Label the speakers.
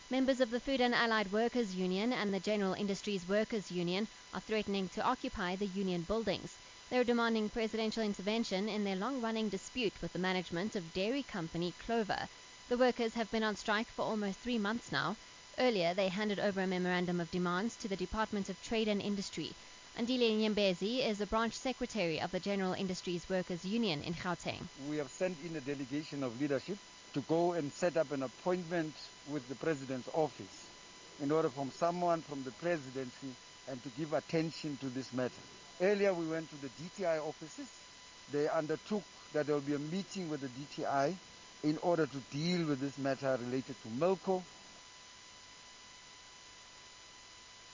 Speaker 1: Members of the Food and Allied Workers Union and the General Industries Workers Union are threatening to occupy the union buildings. They're demanding presidential intervention in their long-running dispute with the management of dairy company Clover. The workers have been on strike for almost 3 months now. Earlier, they handed over a memorandum of demands to the Department of Trade and Industry. Andile Nyembezi is the branch secretary of the General Industries Workers Union in Gauteng.
Speaker 2: We have sent in a delegation of leadership to go and set up an appointment with the President's office in order for someone from the presidency and to give attention to this matter. Earlier we went to the DTI offices. They undertook that there will be a meeting with the DTI in order to deal with this matter related to Milko